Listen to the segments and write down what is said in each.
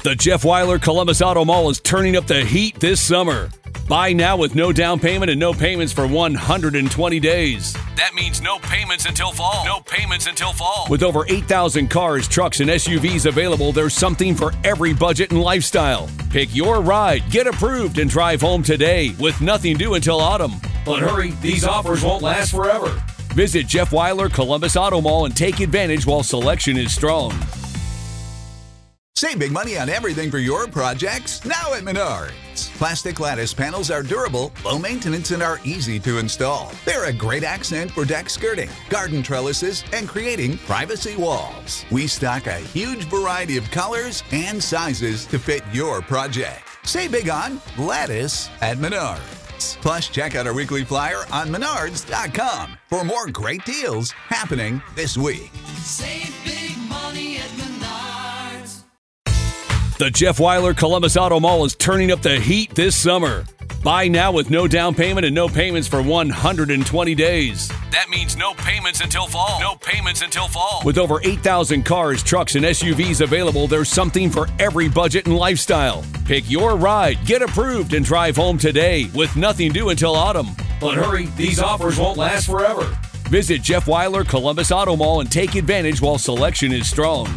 The Jeff Weiler Columbus Auto Mall is turning up the heat this summer. Buy now with no down payment and no payments for 120 days. That means no payments until fall. No payments until fall. With over 8,000 cars, trucks, and SUVs available, there's something for every budget and lifestyle. Pick your ride, get approved, and drive home today with nothing due until autumn. But hurry, these offers won't last forever. Visit Jeff Weiler Columbus Auto Mall and take advantage while selection is strong. Save big money on everything for your projects now at Menards. Plastic lattice panels are durable, low maintenance, and are easy to install. They're a great accent for deck skirting, garden trellises, and creating privacy walls. We stock a huge variety of colors and sizes to fit your project. Save big on lattice at Menards. Plus, check out our weekly flyer on Menards.com for more great deals happening this week. Save big money at Menards. The Jeff Weiler Columbus Auto Mall is turning up the heat this summer. Buy now with no down payment and no payments for 120 days. That means no payments until fall. No payments until fall. With over 8,000 cars, trucks, and SUVs available, there's something for every budget and lifestyle. Pick your ride, get approved, and drive home today with nothing due until autumn. But hurry, these offers won't last forever. Visit Jeff Weiler Columbus Auto Mall and take advantage while selection is strong.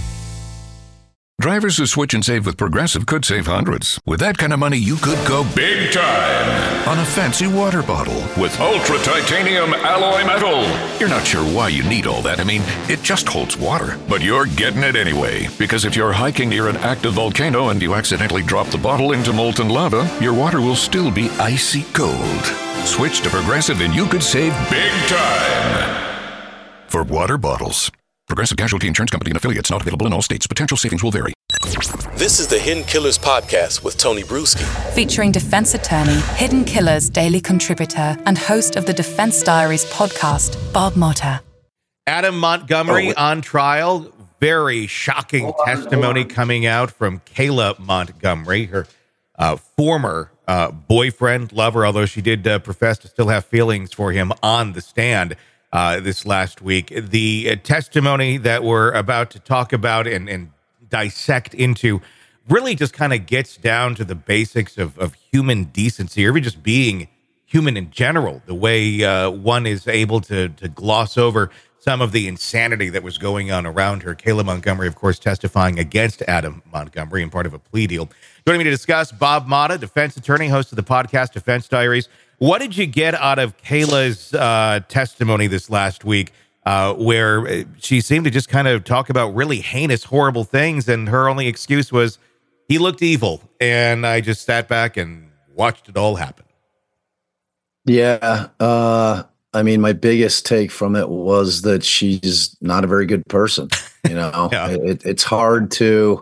Drivers who switch and save with Progressive could save hundreds. With that kind of money, you could go big time on a fancy water bottle with ultra titanium alloy metal. You're not sure why you need all that. I mean, it just holds water. But you're getting it anyway. Because if you're hiking near an active volcano and you accidentally drop the bottle into molten lava, your water will still be icy cold. Switch to Progressive and you could save big time for water bottles. Progressive Casualty Insurance Company and affiliates, not available in all states. Potential savings will vary. This is the Hidden Killers Podcast with Tony Bruschi. Featuring defense attorney, Hidden Killers daily contributor, and host of the Defense Diaries podcast, Bob Motta. Adam Montgomery on trial. Very shocking testimony coming out from Kayla Montgomery, her former boyfriend, lover, although she did profess to still have feelings for him on the stand this last week. The testimony that we're about to talk about and dissect into really just kind of gets down to the basics of human decency, or even just being human in general, the way one is able to gloss over some of the insanity that was going on around her. Kayla Montgomery, of course, testifying against Adam Montgomery and part of a plea deal. Joining me to discuss, Bob Motta, defense attorney, host of the podcast Defense Diaries. What did you get out of Kayla's testimony this last week, where she seemed to just kind of talk about really heinous, horrible things, and her only excuse was, he looked evil, and I just sat back and watched it all happen? Yeah. I mean, my biggest take from it was that she's not a very good person. You know, Yeah. It's hard to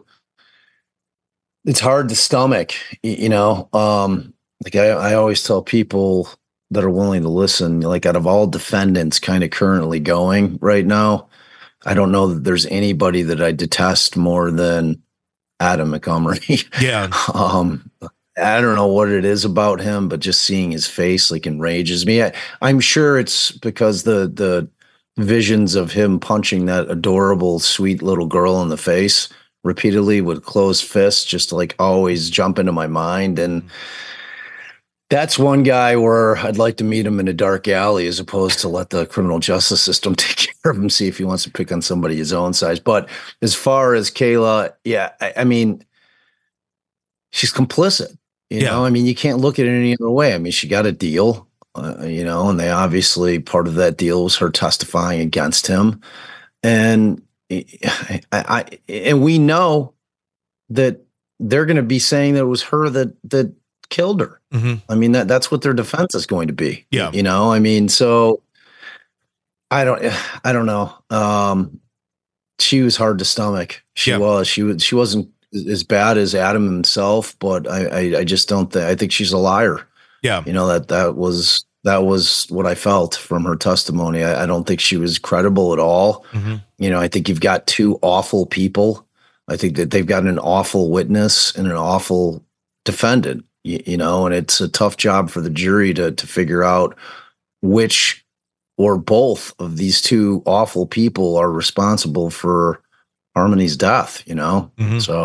stomach, you know. Like I always tell people that are willing to listen, like out of all defendants kind of currently going right now, I don't know that there's anybody that I detest more than Adam Montgomery. Yeah. I don't know what it is about him, but just seeing his face like enrages me. I'm sure it's because the visions of him punching that adorable, sweet little girl in the face repeatedly with closed fists just like always jump into my mind. And that's one guy where I'd like to meet him in a dark alley as opposed to let the criminal justice system take care of him, see if he wants to pick on somebody his own size. But as far as Kayla, yeah, I mean, she's complicit. You know, I mean, you can't look at it any other way. I mean, she got a deal, you know, and they obviously, part of that deal was her testifying against him. And and we know that they're going to be saying that it was her that killed her. Mm-hmm. I mean, that's what their defense is going to be. Yeah. You know, I mean, so I don't know. She was hard to stomach. She wasn't as bad as Adam himself, but I just don't think, I think she's a liar. Yeah. You know, that was what I felt from her testimony. I don't think she was credible at all. Mm-hmm. You know, I think you've got two awful people. I think that they've got an awful witness and an awful defendant, you know, and it's a tough job for the jury to figure out which or both of these two awful people are responsible for Harmony's death, you know? Mm-hmm. So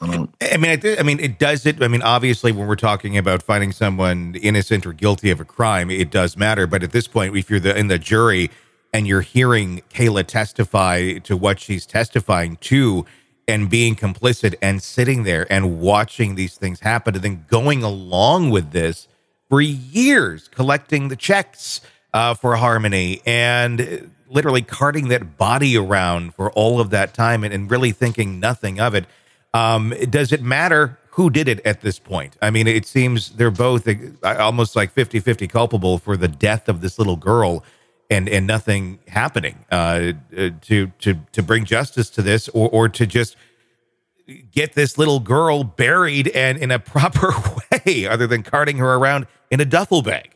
I mean, it does it. I mean, obviously, when we're talking about finding someone innocent or guilty of a crime, it does matter. But at this point, if you're in the jury and you're hearing Kayla testify to what she's testifying to and being complicit and sitting there and watching these things happen and then going along with this for years, collecting the checks for Harmony and literally carting that body around for all of that time and really thinking nothing of it. Does it matter who did it at this point? I mean, it seems they're both almost like 50-50 culpable for the death of this little girl and nothing happening to bring justice to this or to just get this little girl buried and in a proper way other than carting her around in a duffel bag.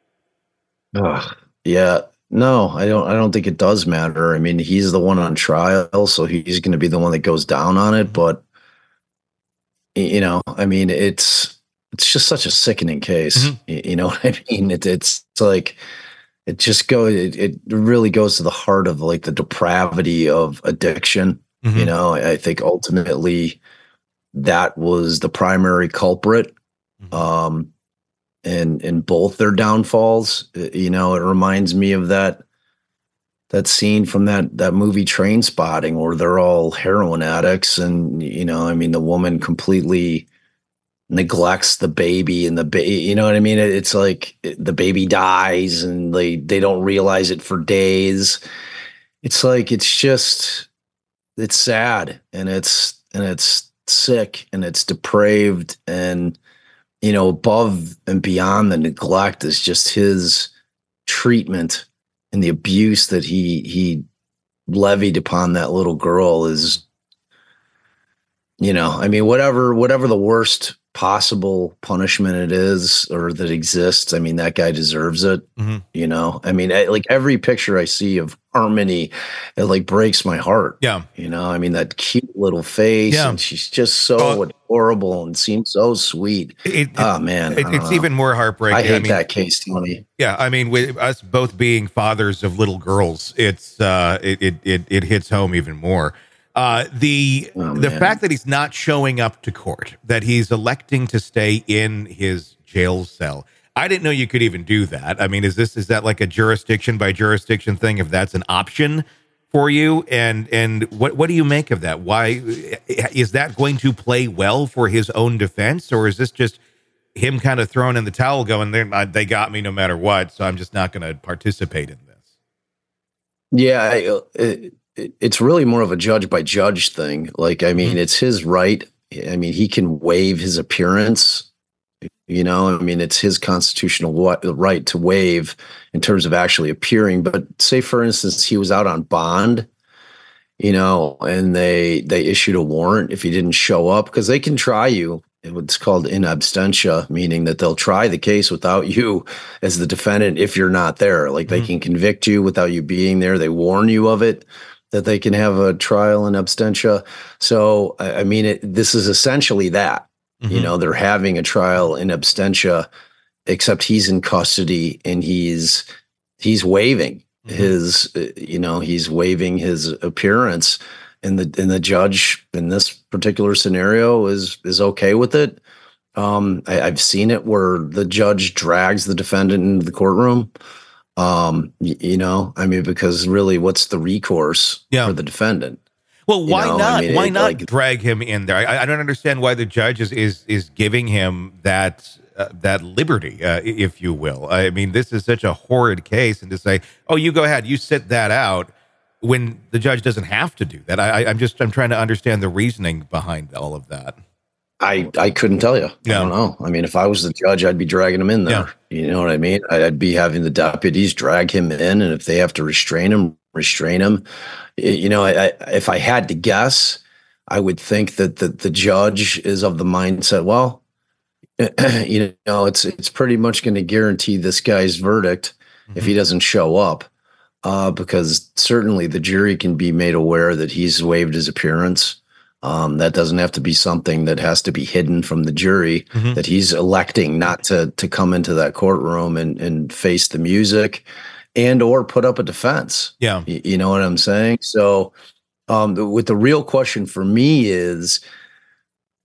Yeah. No, I don't think it does matter. I mean, he's the one on trial, so he's going to be the one that goes down on it. But, I mean, it's just such a sickening case. Mm-hmm. You know what I mean? It's like, it really goes to the heart of like the depravity of addiction. Mm-hmm. I think ultimately that was the primary culprit. Mm-hmm. In both their downfalls. It reminds me of that scene from that movie Trainspotting where they're all heroin addicts and, the woman completely neglects the baby and you know what I mean? It's like the baby dies and they don't realize it for days. It's like, it's sad and it's sick and it's depraved and, above and beyond the neglect is just his treatment and the abuse that he levied upon that little girl is, whatever the worst possible punishment it is or that exists. I mean, that guy deserves it. Mm-hmm. Like every picture I see of Harmony, it like breaks my heart. Yeah. That cute little face and she's just so adorable and seems so sweet. It's even more heartbreaking. I hate that case, Tony. Yeah. I mean, with us both being fathers of little girls, it hits home even more. The fact that he's not showing up to court, that he's electing to stay in his jail cell. I didn't know you could even do that. I mean, is that like a jurisdiction by jurisdiction thing? If that's an option for you, and what do you make of that? Why is that going to play well for his own defense, or is this just him kind of throwing in the towel, going, they got me no matter what, so I'm just not going to participate in this? Yeah, it's really more of a judge by judge thing. Like, I mean, it's his right. I mean, he can waive his appearance. It's his constitutional right to waive in terms of actually appearing. But say, for instance, he was out on bond, and they issued a warrant if he didn't show up, because they can try you. It's called in absentia, meaning that they'll try the case without you as the defendant if you're not there. Like, they can convict you without you being there. They warn you of it, that they can have a trial in absentia. So, I mean, this is essentially that. Mm-hmm. They're having a trial in absentia, except he's in custody and he's waiving his, he's waiving his appearance, and the judge in this particular scenario is okay with it. I've seen it where the judge drags the defendant into the courtroom. Because really, what's the recourse for the defendant? Well, why not? Why not drag him in there? I don't understand why the judge is giving him that liberty, if you will. I mean, this is such a horrid case, and to say, "Oh, you go ahead, you sit that out," when the judge doesn't have to do that. I'm trying to understand the reasoning behind all of that. I couldn't tell you. Yeah. I don't know. I mean, if I was the judge, I'd be dragging him in there. Yeah. You know what I mean? I'd be having the deputies drag him in, and if they have to restrain him. If I had to guess, I would think that the judge is of the mindset, well, it's pretty much going to guarantee this guy's verdict if he doesn't show up, because certainly the jury can be made aware that he's waived his appearance. That doesn't have to be something that has to be hidden from the jury, that he's electing not to come into that courtroom and face the music and or put up a defense. Yeah. You know what I'm saying? So with the real question for me is,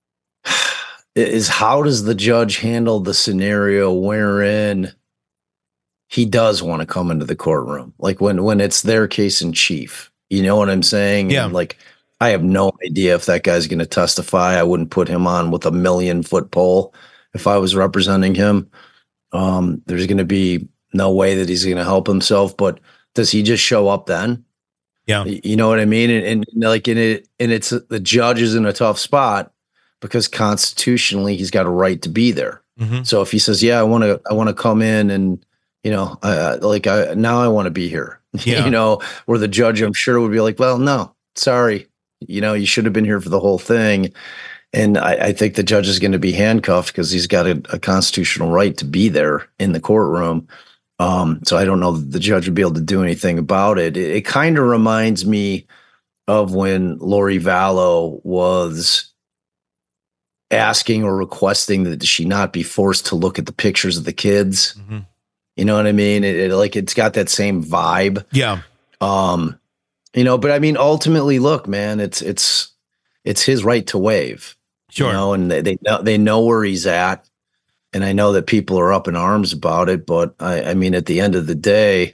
is how does the judge handle the scenario wherein he does want to come into the courtroom? Like when it's their case in chief, you know what I'm saying? Yeah. And like, I have no idea if that guy's going to testify. I wouldn't put him on with a 1,000,000-foot pole if I was representing him. There's going to be no way that he's going to help himself, but does he just show up then? Yeah. You know what I mean? And like it's the judge is in a tough spot because constitutionally he's got a right to be there. Mm-hmm. So if he says, yeah, I want to come in and, you know, now I want to be here, Yeah. you know, where the judge, I'm sure, would be like, well, no, sorry. You know, you should have been here for the whole thing. And I think the judge is going to be handcuffed because he's got a constitutional right to be there in the courtroom. So I don't know that the judge would be able to do anything about it. It kind of reminds me of when Lori Vallow was asking or requesting that she not be forced to look at the pictures of the kids. Mm-hmm. You know what I mean? It's got that same vibe. Yeah. You know, but I mean, ultimately, look, man, it's his right to waive. Sure. You know, and they know where he's at. And I know that people are up in arms about it, but I mean, at the end of the day,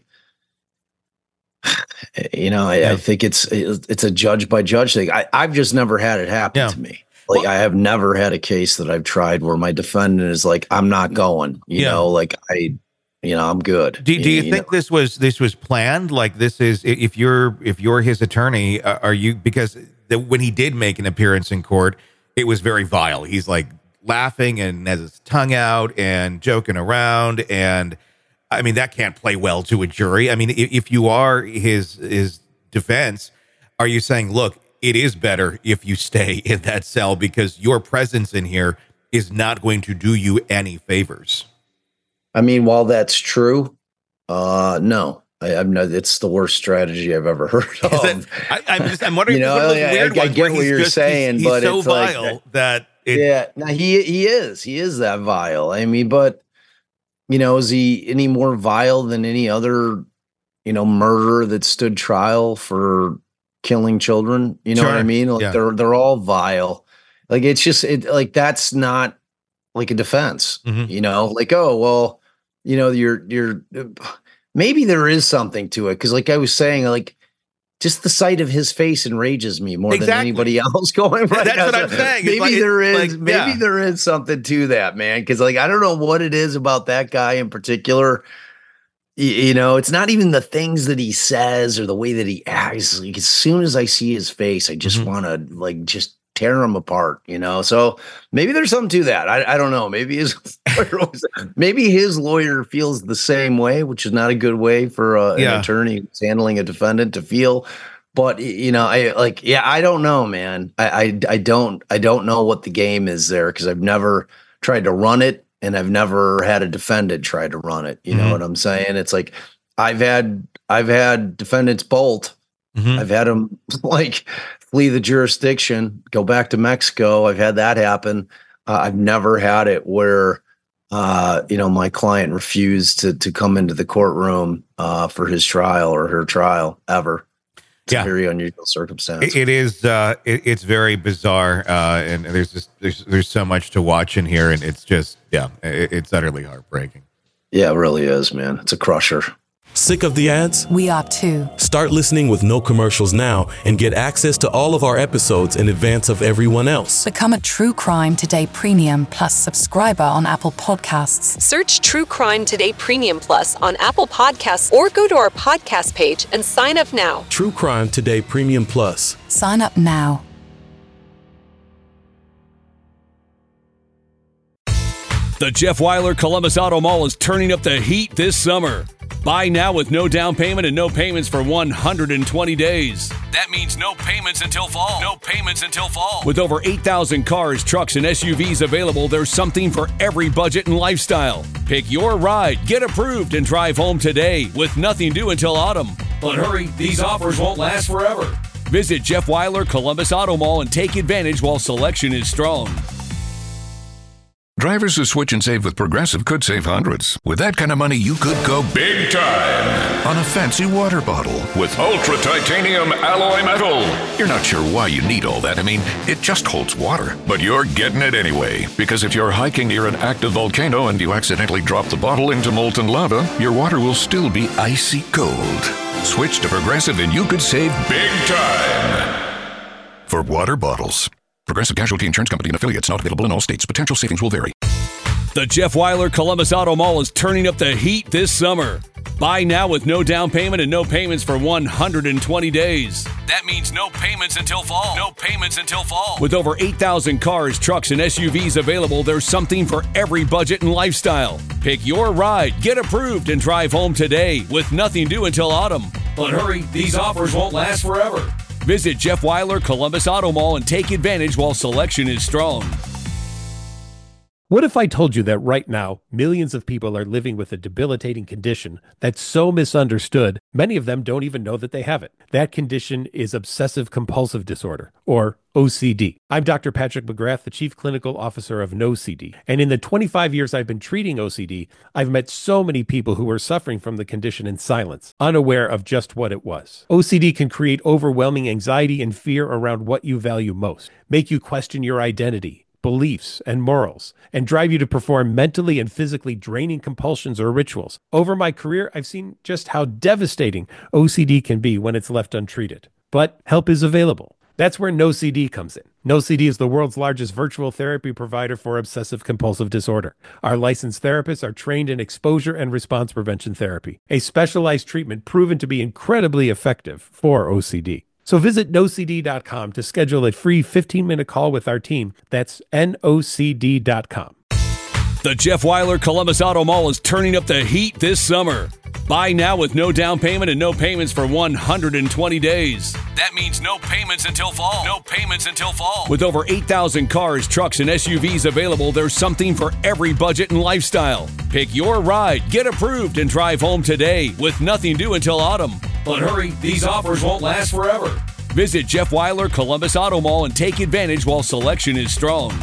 you know, I think it's a judge by judge thing. I've just never had it happen to me. Like, I have never had a case that I've tried where my defendant is like, I'm not going, you know, like I'm good. Do you think this was planned? Like, this is, if you're his attorney, are you, because when he did make an appearance in court, it was very vile. He's like laughing and has his tongue out and joking around. And I mean, that can't play well to a jury. I mean, if you are his defense, are you saying, look, it is better if you stay in that cell because your presence in here is not going to do you any favors? I mean, while that's true, no, I'm not. It's the worst strategy I've ever heard of. I'm wondering. You know, I get what you're saying, he's but so it's vile like, that. No, he is that vile. I mean, but you know, is he any more vile than any other, you know, murderer that stood trial for killing children? You know what I mean? Like they're all vile. Like it's just like that's not like a defense. Mm-hmm. You know, like, oh well, you know, you're maybe there is something to it because, like I was saying, like just the sight of his face enrages me more than anybody else going right That's now. what I'm saying. Maybe there is something to that, man. Because like I don't know what it is about that guy in particular. You know, it's not even the things that he says or the way that he acts. Like as soon as I see his face, I just want to like just tear him apart, you know? So maybe there's something to that. I don't know. Maybe his lawyer feels the same way, which is not a good way for an attorney who's handling a defendant to feel. But, you know, I don't know, man. I don't know what the game is there because I've never tried to run it and I've never had a defendant try to run it. You know what I'm saying? It's like I've had defendants bolt. I've had them like flee the jurisdiction, go back to Mexico. I've had that happen. I've never had it where, you know, my client refused to come into the courtroom for his trial or her trial ever. It's a very unusual circumstance. It is. It's very bizarre, and there's so much to watch in here, and it's just it's utterly heartbreaking. Yeah, it really is, man. It's a crusher. Sick of the ads? We are too. Start listening with no commercials now and get access to all of our episodes in advance of everyone else. Become a True Crime Today Premium Plus subscriber on Apple Podcasts. Search True Crime Today Premium Plus on Apple Podcasts or go to our podcast page and sign up now. True Crime Today Premium Plus. Sign up now. The Jeff Weiler Columbus Auto Mall is turning up the heat this summer. Buy now with no down payment and no payments for 120 days. That means no payments until fall. No payments until fall. With over 8,000 cars, trucks, and SUVs available, there's something for every budget and lifestyle. Pick your ride, get approved, and drive home today with nothing due until autumn. But hurry, these offers won't last forever. Visit Jeff Weiler Columbus Auto Mall and take advantage while selection is strong. Drivers who switch and save with Progressive could save hundreds. With that kind of money, you could go big time on a fancy water bottle with ultra titanium alloy metal. You're not sure why you need all that. I mean, it just holds water. But you're getting it anyway, because if you're hiking near an active volcano and you accidentally drop the bottle into molten lava, your water will still be icy cold. Switch to Progressive and you could save big time. For water bottles. Progressive Casualty Insurance Company and affiliates, not available in all states. Potential savings will vary. The Jeff Weiler Columbus Auto Mall is turning up the heat this summer. Buy now with no down payment and no payments for 120 days. That means no payments until fall. No payments until fall. With over 8,000 cars, trucks, and SUVs available, there's something for every budget and lifestyle. Pick your ride, get approved, and drive home today with nothing due until autumn. But hurry, these offers won't last forever. Visit Jeff Weiler Columbus Auto Mall and take advantage while selection is strong. What if I told you that right now, millions of people are living with a debilitating condition that's so misunderstood, many of them don't even know that they have it? That condition is obsessive compulsive disorder, or OCD. I'm Dr. Patrick McGrath, the Chief Clinical Officer of NoCD. And in the 25 years I've been treating OCD, I've met so many people who were suffering from the condition in silence, unaware of just what it was. OCD can create overwhelming anxiety and fear around what you value most, make you question your identity, beliefs, and morals, and drive you to perform mentally and physically draining compulsions or rituals. Over my career, I've seen just how devastating OCD can be when it's left untreated. But help is available. That's where NoCD comes in. NoCD is the world's largest virtual therapy provider for obsessive compulsive disorder. Our licensed therapists are trained in exposure and response prevention therapy, a specialized treatment proven to be incredibly effective for OCD. So visit nocd.com to schedule a free 15-minute call with our team. That's nocd.com. The Jeff Weiler Columbus Auto Mall is turning up the heat this summer. Buy now with no down payment and no payments for 120 days. That means no payments until fall. No payments until fall. With over 8,000 cars, trucks, and SUVs available, there's something for every budget and lifestyle. Pick your ride, get approved, and drive home today with nothing due until autumn. But hurry, these offers won't last forever. Visit Jeff Weiler Columbus Auto Mall and take advantage while selection is strong.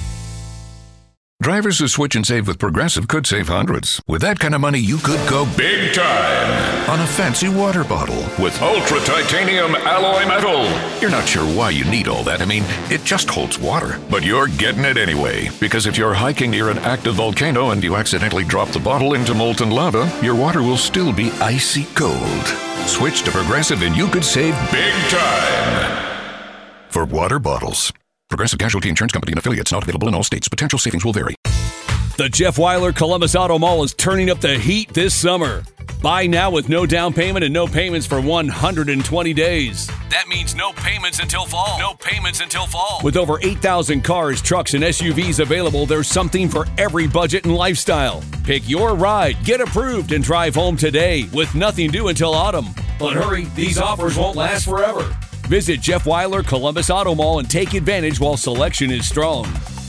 Drivers who switch and save with Progressive could save hundreds. With that kind of money, you could go big time on a fancy water bottle with ultra titanium alloy metal. You're not sure why you need all that. I mean, it just holds water. But you're getting it anyway, because if you're hiking near an active volcano and you accidentally drop the bottle into molten lava, your water will still be icy cold. Switch to Progressive and you could save big time. For water bottles. Progressive Casualty Insurance Company and affiliates, not available in all states. Potential savings will vary. The Jeff Weiler Columbus Auto Mall is turning up the heat this summer. Buy now with no down payment and no payments for 120 days. That means no payments until fall. No payments until fall. With over 8,000 cars, trucks, and SUVs available, there's something for every budget and lifestyle. Pick your ride, get approved, and drive home today with nothing due until autumn. But hurry, these offers won't last forever. Visit Jeff Weiler Columbus Auto Mall and take advantage while selection is strong.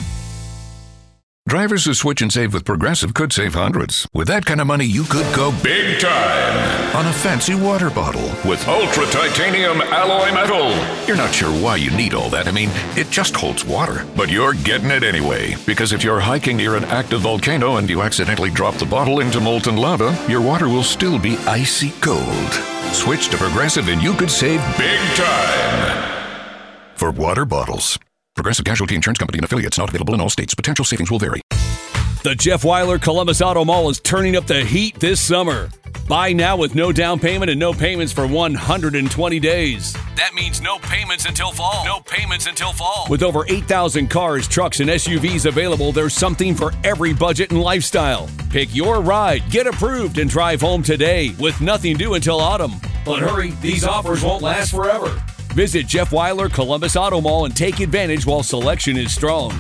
Drivers who switch and save with Progressive could save hundreds. With that kind of money, you could go big time on a fancy water bottle with ultra titanium alloy metal. You're not sure why you need all that. I mean, it just holds water. But you're getting it anyway, because if you're hiking near an active volcano and you accidentally drop the bottle into molten lava, your water will still be icy cold. Switch to Progressive and you could save big time. For water bottles. Progressive Casualty Insurance Company and affiliates, not available in all states. Potential savings will vary. The Jeff Weiler Columbus Auto Mall is turning up the heat this summer. Buy now with no down payment and no payments for 120 days. That means no payments until fall. No payments until fall. With over 8,000 cars, trucks, and SUVs available, there's something for every budget and lifestyle. Pick your ride, get approved, and drive home today with nothing due until autumn. But hurry, these offers won't last forever. Visit Jeff Weiler Columbus Auto Mall and take advantage while selection is strong.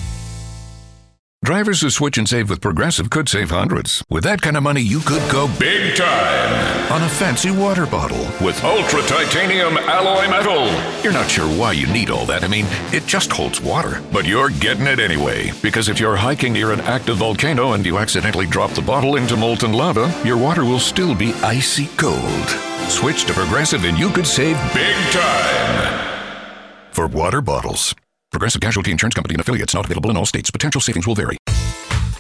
Drivers who switch and save with Progressive could save hundreds. With that kind of money, you could go big time on a fancy water bottle with ultra titanium alloy metal. You're not sure why you need all that. I mean, it just holds water. But you're getting it anyway, because if you're hiking near an active volcano and you accidentally drop the bottle into molten lava, your water will still be icy cold. Switch to Progressive and you could save big time. For water bottles. Progressive Casualty Insurance Company and affiliates, not available in all states. Potential savings will vary.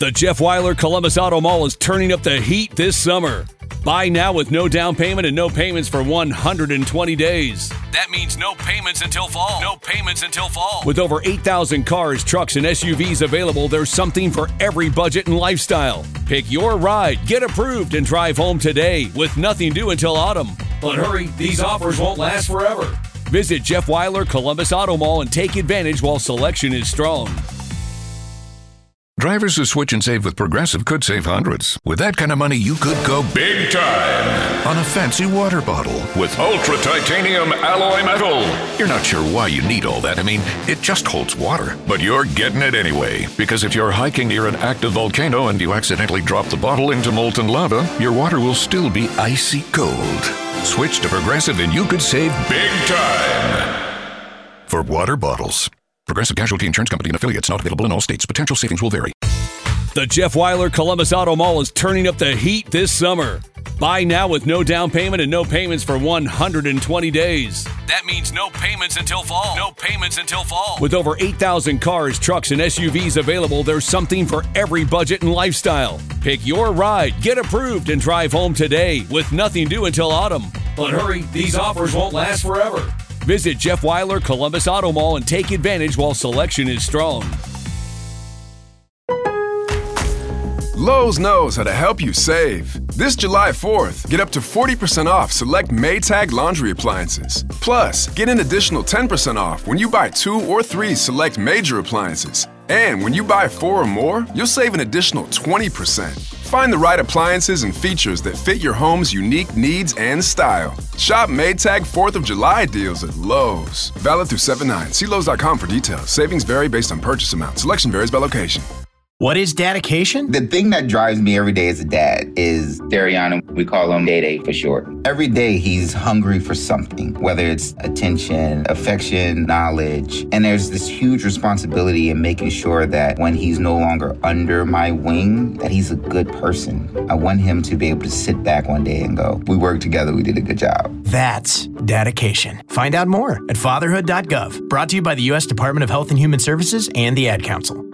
The Jeff Weiler Columbus Auto Mall is turning up the heat this summer. Buy now with no down payment and no payments for 120 days. That means no payments until fall. No payments until fall. With over 8,000 cars, trucks, and SUVs available, there's something for every budget and lifestyle. Pick your ride, get approved, and drive home today with nothing due until autumn. But hurry, these offers won't last forever. Visit Jeff Weiler Columbus Auto Mall and take advantage while selection is strong. Drivers who switch and save with Progressive could save hundreds. With that kind of money, you could go big time on a fancy water bottle with ultra titanium alloy metal. You're not sure why you need all that. I mean, it just holds water. But you're getting it anyway. Because if you're hiking near an active volcano and you accidentally drop the bottle into molten lava, your water will still be icy cold. Switch to Progressive and you could save big time. For water bottles. Progressive Casualty Insurance Company and affiliates, not available in all states. Potential savings will vary. The Jeff Weiler Columbus Auto Mall is turning up the heat this summer. Buy now with no down payment and no payments for 120 days. That means no payments until fall. No payments until fall. With over 8,000 cars, trucks, and SUVs available, there's something for every budget and lifestyle. Pick your ride, get approved, and drive home today with nothing due until autumn. But hurry, these offers won't last forever. Visit Jeff Weiler Columbus Auto Mall and take advantage while selection is strong. Lowe's knows how to help you save. This July 4th, get up to 40% off select Maytag laundry appliances. Plus, get an additional 10% off when you buy 2 or 3 select major appliances. And when you buy 4 or more, you'll save an additional 20%. Find the right appliances and features that fit your home's unique needs and style. Shop Maytag 4th of July deals at Lowe's. Valid through 7/9. See Lowe's.com for details. Savings vary based on purchase amount. Selection varies by location. What is dedication? The thing that drives me every day as a dad is Dariana. We call him Day for short. Every day he's hungry for something, whether it's attention, affection, knowledge. And there's this huge responsibility in making sure that when he's no longer under my wing, that he's a good person. I want him to be able to sit back one day and go, we worked together, we did a good job. That's dedication. Find out more at fatherhood.gov. Brought to you by the U.S. Department of Health and Human Services and the Ad Council.